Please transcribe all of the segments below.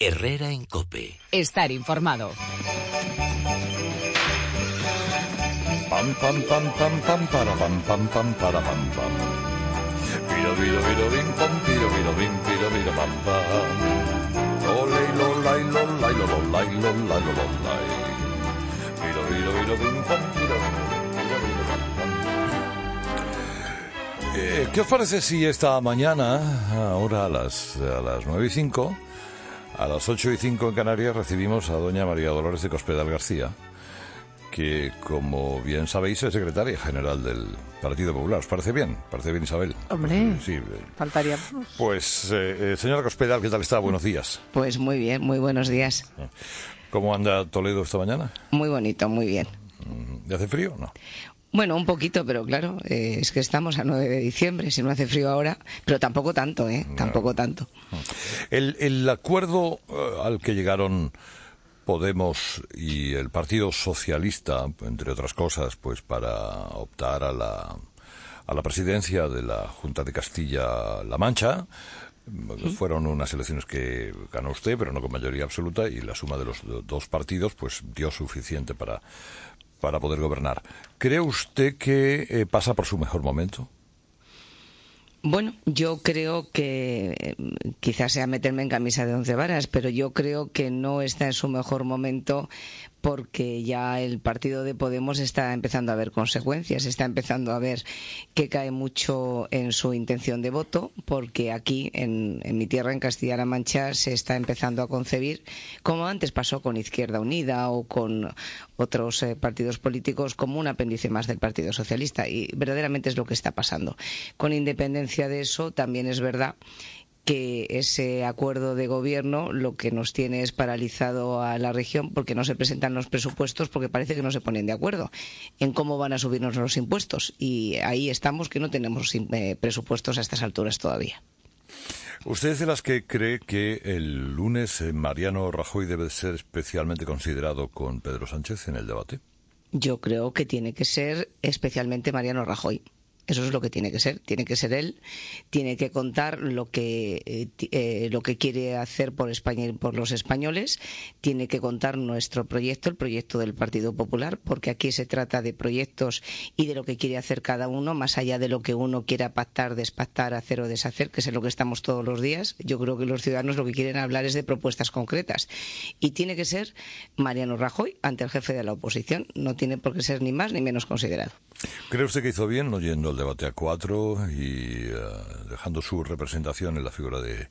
Herrera en COPE. Estar informado. Pam pam pam pam pam para pam pam pam para pam pam. Piro piro piro bim pam piro piro bim piro piro pam pam. Olay lolay lolay lolay lolay lolay. Piro piro piro bim pam piro piro piro pam pam. ¿Qué os parece si esta mañana, ahora a las 9:05, a las 8:05 en Canarias, recibimos a doña María Dolores de Cospedal García, que, como bien sabéis, es secretaria general del Partido Popular? ¿Os parece bien? ¿Parece bien, Isabel? Hombre, sí. Faltaría. Pues, señora Cospedal, ¿qué tal está? Buenos días. Pues muy bien, muy buenos días. ¿Cómo anda Toledo esta mañana? Muy bonito, muy bien. ¿Hace frío o no? Bueno, un poquito, pero claro, es que estamos a 9 de diciembre, si no hace frío ahora, pero tampoco tanto, tampoco tanto. El acuerdo al que llegaron Podemos y el Partido Socialista, entre otras cosas, pues para optar a la presidencia de la Junta de Castilla-La Mancha, fueron unas elecciones que ganó usted, pero no con mayoría absoluta, y la suma de los dos partidos pues dio suficiente para poder gobernar. ¿Cree usted que pasa por su mejor momento? Bueno, yo creo que quizás sea meterme en camisa de 11 varas, pero yo creo que no está en su mejor momento porque ya el partido de Podemos está empezando a ver consecuencias, está empezando a ver que cae mucho en su intención de voto, porque aquí, en mi tierra, en Castilla-La Mancha, se está empezando a concebir, como antes pasó con Izquierda Unida o con otros partidos políticos, como un apéndice más del Partido Socialista, y verdaderamente es lo que está pasando. Con independencia de eso, también es verdad que ese acuerdo de gobierno lo que nos tiene es paralizado a la región porque no se presentan los presupuestos, porque parece que no se ponen de acuerdo en cómo van a subirnos los impuestos, y ahí estamos, que no tenemos presupuestos a estas alturas todavía. ¿Usted es de las que cree que el lunes Mariano Rajoy debe ser especialmente considerado con Pedro Sánchez en el debate? Yo creo que tiene que ser especialmente Mariano Rajoy. Eso es lo que tiene que ser él, tiene que contar lo que quiere hacer por España y por los españoles, tiene que contar nuestro proyecto, el proyecto del Partido Popular, porque aquí se trata de proyectos y de lo que quiere hacer cada uno, más allá de lo que uno quiera pactar, despactar, hacer o deshacer, que es en lo que estamos todos los días. Yo creo que los ciudadanos lo que quieren hablar es de propuestas concretas, y tiene que ser Mariano Rajoy ante el jefe de la oposición, no tiene por qué ser ni más ni menos considerado. ¿Cree usted que hizo bien no yendo al debate a 4 y dejando su representación en la figura de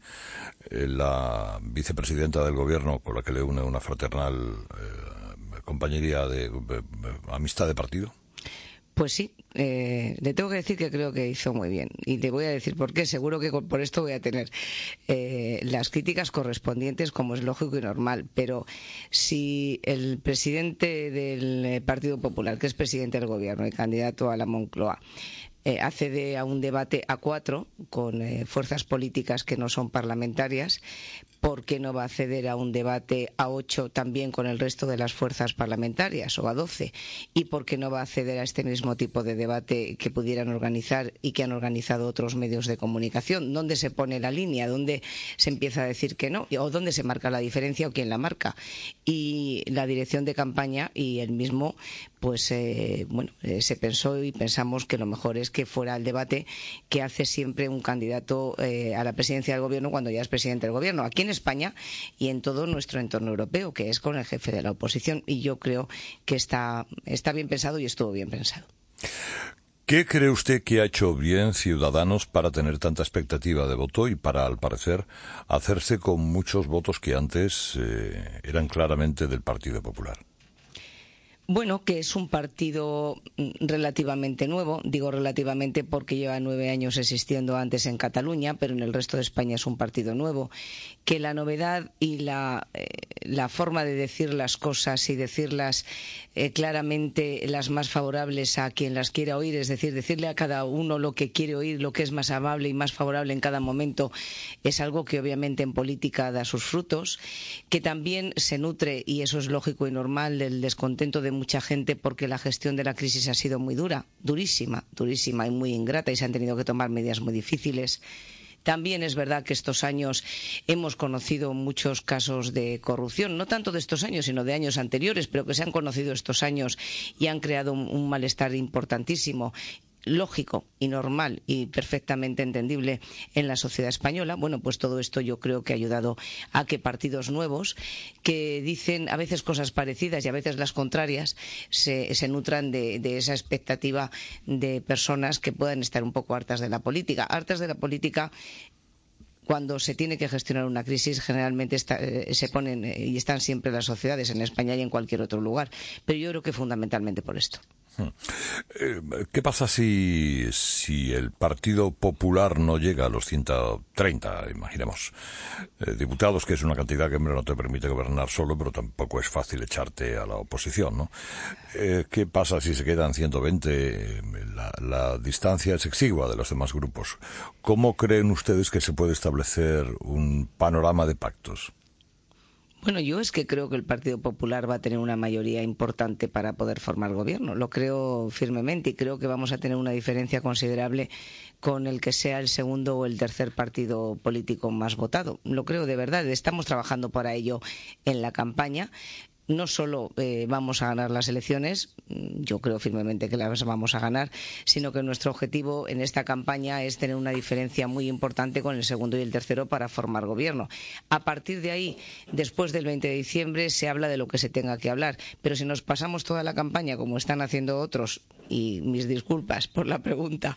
la vicepresidenta del gobierno, con la que le une una fraternal compañería de amistad de partido? Pues sí, le tengo que decir que creo que hizo muy bien, y le voy a decir por qué. Seguro que por esto voy a tener las críticas correspondientes, como es lógico y normal, pero si el presidente del Partido Popular, que es presidente del gobierno y candidato a la Moncloa, accede a un debate a 4 con fuerzas políticas que no son parlamentarias, ¿por qué no va a acceder a un debate a 8 también con el resto de las fuerzas parlamentarias, o a 12? ¿Y por qué no va a acceder a este mismo tipo de debate que pudieran organizar y que han organizado otros medios de comunicación? ¿Dónde se pone la línea? ¿Dónde se empieza a decir que no? ¿O dónde se marca la diferencia o quién la marca? Y la dirección de campaña y el mismo, pues se pensó y pensamos que lo mejor es que fuera el debate que hace siempre un candidato a la presidencia del gobierno cuando ya es presidente del gobierno, aquí en España y en todo nuestro entorno europeo, que es con el jefe de la oposición, y yo creo que está bien pensado y estuvo bien pensado. ¿Qué cree usted que ha hecho bien Ciudadanos para tener tanta expectativa de voto y para, al parecer, hacerse con muchos votos que antes eran claramente del Partido Popular? Bueno, que es un partido relativamente nuevo, digo relativamente porque lleva 9 años existiendo antes en Cataluña, pero en el resto de España es un partido nuevo, que la novedad y la forma de decir las cosas y decirlas claramente las más favorables a quien las quiera oír, es decir, decirle a cada uno lo que quiere oír, lo que es más amable y más favorable en cada momento, es algo que obviamente en política da sus frutos, que también se nutre, y eso es lógico y normal, del descontento de mucha gente porque la gestión de la crisis ha sido muy dura, durísima y muy ingrata, y se han tenido que tomar medidas muy difíciles. También es verdad que estos años hemos conocido muchos casos de corrupción, no tanto de estos años, sino de años anteriores, pero que se han conocido estos años y han creado un malestar importantísimo, lógico y normal y perfectamente entendible en la sociedad española. Bueno, pues todo esto yo creo que ha ayudado a que partidos nuevos, que dicen a veces cosas parecidas y a veces las contrarias, se nutran de esa expectativa de personas que puedan estar un poco hartas de la política. Hartas de la política. Cuando se tiene que gestionar una crisis, generalmente se ponen y están siempre las sociedades en España y en cualquier otro lugar. Pero yo creo que fundamentalmente por esto. ¿Qué pasa si el Partido Popular no llega a los 130, imaginemos, diputados, que es una cantidad que no te permite gobernar solo, pero tampoco es fácil echarte a la oposición, ¿no? ¿Qué pasa si se quedan 120? La distancia es exigua de los demás grupos. ¿Cómo creen ustedes que se puede establecer un panorama de pactos? Bueno, yo es que creo que el Partido Popular va a tener una mayoría importante para poder formar gobierno. Lo creo firmemente y creo que vamos a tener una diferencia considerable con el que sea el segundo o el tercer partido político más votado. Lo creo de verdad. Estamos trabajando para ello en la campaña. No solo vamos a ganar las elecciones, yo creo firmemente que las vamos a ganar, sino que nuestro objetivo en esta campaña es tener una diferencia muy importante con el segundo y el tercero para formar gobierno. A partir de ahí, después del 20 de diciembre, se habla de lo que se tenga que hablar. Pero si nos pasamos toda la campaña, como están haciendo otros, y mis disculpas por la pregunta,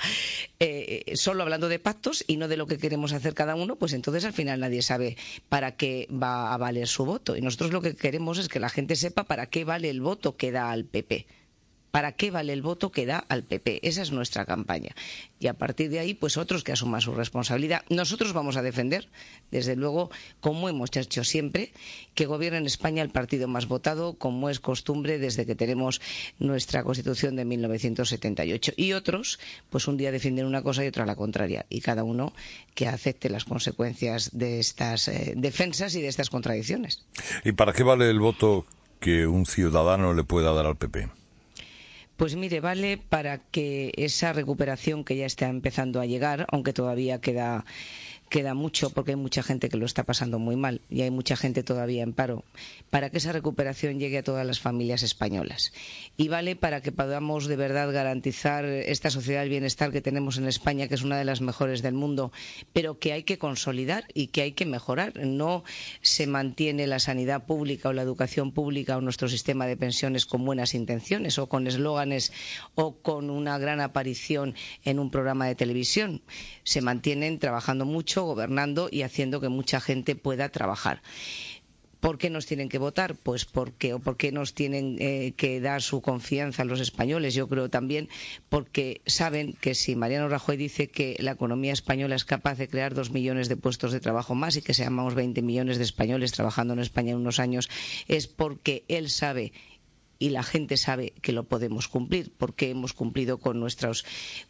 solo hablando de pactos y no de lo que queremos hacer cada uno, pues entonces al final nadie sabe para qué va a valer su voto. Y nosotros lo que queremos es que la gente sepa para qué vale el voto que da al PP. ¿Para qué vale el voto que da al PP? Esa es nuestra campaña. Y a partir de ahí, pues otros que asuman su responsabilidad. Nosotros vamos a defender, desde luego, como hemos hecho siempre, que gobierne en España el partido más votado, como es costumbre desde que tenemos nuestra Constitución de 1978. Y otros, pues un día defienden una cosa y otra la contraria. Y cada uno que acepte las consecuencias de estas defensas y de estas contradicciones. ¿Y para qué vale el voto que un ciudadano le pueda dar al PP? Pues mire, vale para que esa recuperación que ya está empezando a llegar, aunque todavía queda mucho porque hay mucha gente que lo está pasando muy mal y hay mucha gente todavía en paro, para que esa recuperación llegue a todas las familias españolas. Y vale para que podamos de verdad garantizar esta sociedad del bienestar que tenemos en España, que es una de las mejores del mundo, pero que hay que consolidar y que hay que mejorar. No se mantiene la sanidad pública o la educación pública o nuestro sistema de pensiones con buenas intenciones o con eslóganes o con una gran aparición en un programa de televisión. Se mantienen trabajando mucho, gobernando y haciendo que mucha gente pueda trabajar. ¿Por qué nos tienen que votar? Pues ¿por qué nos tienen que dar su confianza a los españoles? Yo creo también porque saben que si Mariano Rajoy dice que la economía española es capaz de crear 2 millones de puestos de trabajo más y que seamos 20 millones de españoles trabajando en España en unos años, es porque él sabe y la gente sabe que lo podemos cumplir, porque hemos cumplido con nuestros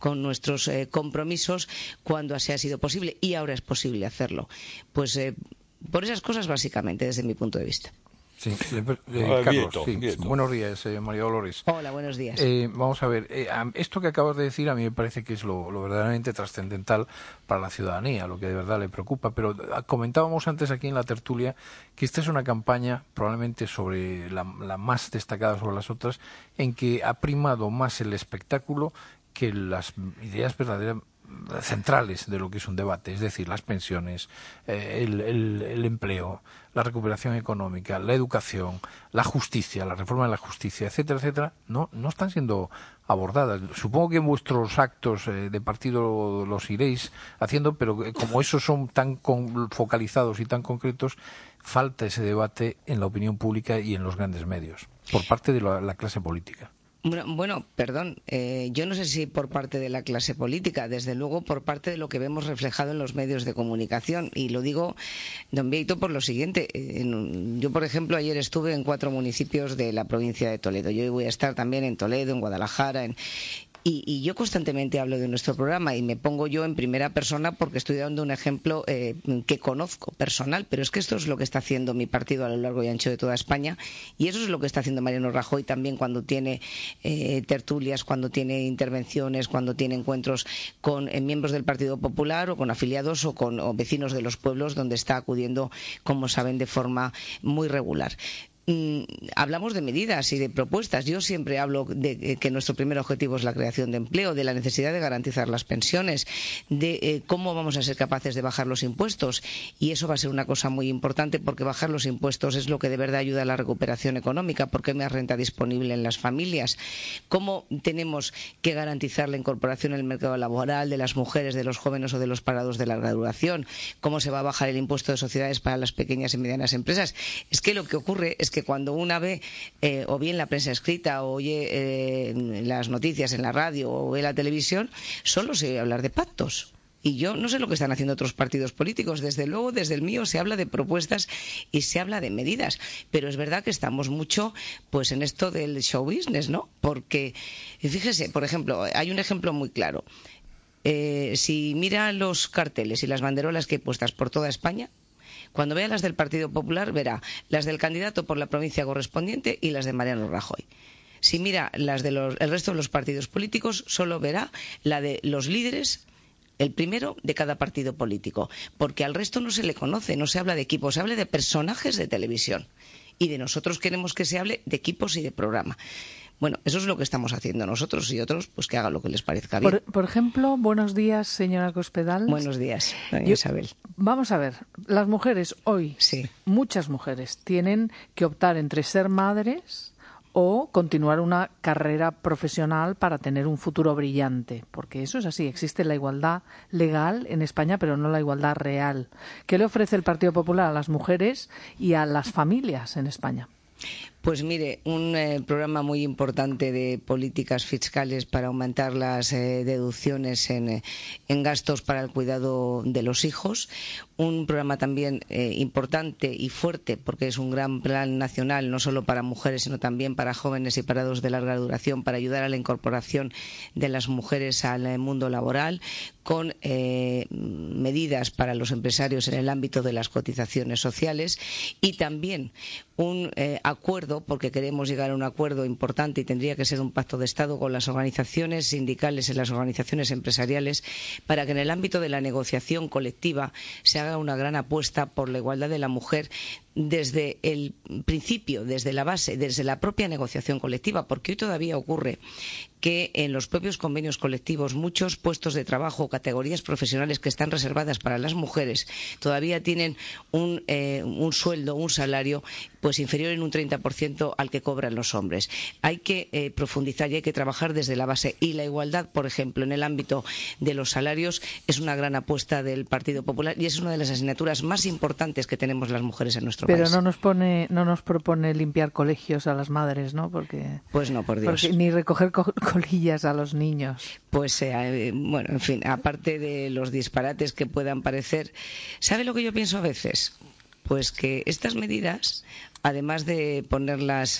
compromisos cuando así ha sido posible y ahora es posible hacerlo. Pues por esas cosas básicamente, desde mi punto de vista. Sí, Carlos, sí. Buenos días, María Dolores. Hola, buenos días. Vamos a ver, esto que acabas de decir a mí me parece que es lo verdaderamente trascendental para la ciudadanía, lo que de verdad le preocupa, pero comentábamos antes aquí en la tertulia que esta es una campaña probablemente sobre la más destacada sobre las otras, en que ha primado más el espectáculo que las ideas verdaderas centrales de lo que es un debate, es decir, las pensiones, el empleo, la recuperación económica, la educación, la justicia, la reforma de la justicia, etcétera, etcétera, no están siendo abordadas. Supongo que en vuestros actos de partido los iréis haciendo, pero como esos son tan focalizados y tan concretos, falta ese debate en la opinión pública y en los grandes medios, por parte de la clase política. Bueno, perdón, yo no sé si por parte de la clase política, desde luego por parte de lo que vemos reflejado en los medios de comunicación. Y lo digo, don Vieito, por lo siguiente. Yo, por ejemplo, ayer estuve en 4 municipios de la provincia de Toledo. Yo voy a estar también en Toledo, en Guadalajara, Y yo constantemente hablo de nuestro programa y me pongo yo en primera persona porque estoy dando un ejemplo que conozco, personal, pero es que esto es lo que está haciendo mi partido a lo largo y ancho de toda España, y eso es lo que está haciendo Mariano Rajoy también cuando tiene tertulias, cuando tiene intervenciones, cuando tiene encuentros con miembros del Partido Popular o con afiliados o con vecinos de los pueblos donde está acudiendo, como saben, de forma muy regular. Hablamos de medidas y de propuestas. Yo siempre hablo de que nuestro primer objetivo es la creación de empleo, de la necesidad de garantizar las pensiones, de cómo vamos a ser capaces de bajar los impuestos, y eso va a ser una cosa muy importante porque bajar los impuestos es lo que de verdad ayuda a la recuperación económica, porque hay más renta disponible en las familias. Cómo tenemos que garantizar la incorporación en el mercado laboral de las mujeres, de los jóvenes o de los parados de larga duración. Cómo se va a bajar el impuesto de sociedades para las pequeñas y medianas empresas. Es que lo que ocurre es que cuando una ve o bien la prensa escrita o oye las noticias en la radio o ve la televisión, solo se oye hablar de pactos. Y yo no sé lo que están haciendo otros partidos políticos. Desde luego, desde el mío se habla de propuestas y se habla de medidas. Pero es verdad que estamos mucho pues en esto del show business, ¿no? Porque, fíjese, por ejemplo, hay un ejemplo muy claro. Si mira los carteles y las banderolas que hay puestas por toda España, cuando vea las del Partido Popular, verá las del candidato por la provincia correspondiente y las de Mariano Rajoy. Si mira las de el resto de los partidos políticos, solo verá la de los líderes, el primero de cada partido político, porque al resto no se le conoce, no se habla de equipos, se habla de personajes de televisión. Y de nosotros queremos que se hable de equipos y de programa. Bueno, eso es lo que estamos haciendo nosotros, y otros pues que hagan lo que les parezca bien. Por ejemplo, buenos días, señora Cospedal. Buenos días, doña Isabel. Vamos a ver, las mujeres hoy, sí, muchas mujeres, tienen que optar entre ser madres o continuar una carrera profesional para tener un futuro brillante, porque eso es así, existe la igualdad legal en España, pero no la igualdad real. ¿Qué le ofrece el Partido Popular a las mujeres y a las familias en España? Pues mire, un programa muy importante de políticas fiscales para aumentar las deducciones en gastos para el cuidado de los hijos. Un programa también importante y fuerte, porque es un gran plan nacional, no solo para mujeres, sino también para jóvenes y parados de larga duración, para ayudar a la incorporación de las mujeres al mundo laboral, con medidas para los empresarios en el ámbito de las cotizaciones sociales, y también un acuerdo, porque queremos llegar a un acuerdo importante y tendría que ser un pacto de Estado con las organizaciones sindicales y las organizaciones empresariales, para que en el ámbito de la negociación colectiva se haga una gran apuesta por la igualdad de la mujer desde el principio, desde la base, desde la propia negociación colectiva, porque hoy todavía ocurre que en los propios convenios colectivos muchos puestos de trabajo o categorías profesionales que están reservadas para las mujeres todavía tienen un sueldo, un salario pues inferior en un 30% al que cobran los hombres. Hay que profundizar y hay que trabajar desde la base, y la igualdad, por ejemplo, en el ámbito de los salarios es una gran apuesta del Partido Popular y es una de las asignaturas más importantes que tenemos las mujeres en nuestro país. Pero no nos propone limpiar colegios a las madres, ¿no? Porque pues no, por Dios. Ni recoger colillas a los niños. Pues bueno, en fin, aparte de los disparates que puedan parecer, ¿sabe lo que yo pienso a veces? Pues que estas medidas, además de ponerlas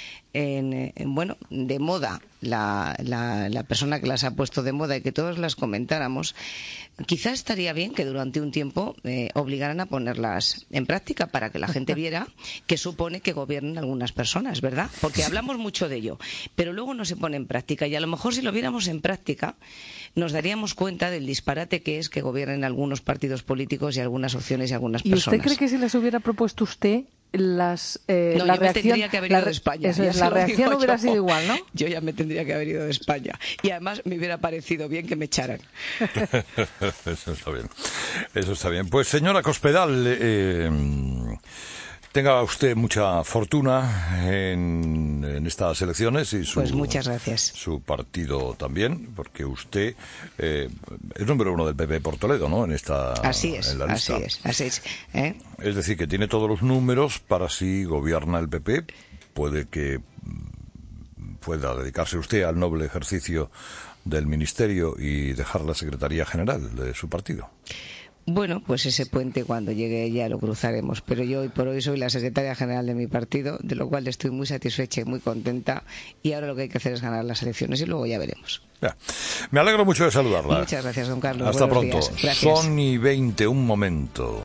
de moda, la persona que las ha puesto de moda, y que todos las comentáramos, quizá estaría bien que durante un tiempo obligaran a ponerlas en práctica, para que la gente viera que supone que gobiernan algunas personas, ¿verdad? Porque hablamos mucho de ello, pero luego no se pone en práctica, y a lo mejor si lo viéramos en práctica nos daríamos cuenta del disparate que es que gobiernen algunos partidos políticos y algunas opciones y algunas personas. ¿Y usted cree que si les hubiera propuesto usted no, la yo me tendría que haber ido de España. La reacción hubiera sido igual, ¿no? Yo ya me tendría que haber ido de España. Y además me hubiera parecido bien que me echaran. Eso está bien. Eso está bien. Pues señora Cospedal, tenga usted mucha fortuna en estas elecciones, y pues muchas gracias. Su partido también, porque usted es número 1 del PP por Toledo, ¿no? En la lista. Así es. Es decir, que tiene todos los números para si gobierna el PP. Puede que pueda dedicarse usted al noble ejercicio del ministerio y dejar la Secretaría General de su partido. Bueno, pues ese puente cuando llegue ya lo cruzaremos, pero yo hoy por hoy soy la secretaria general de mi partido, de lo cual estoy muy satisfecha y muy contenta, y ahora lo que hay que hacer es ganar las elecciones y luego ya veremos. Ya. Me alegro mucho de saludarla. Muchas gracias, don Carlos. Hasta Buenos pronto. días. Gracias. Son y 20, un momento.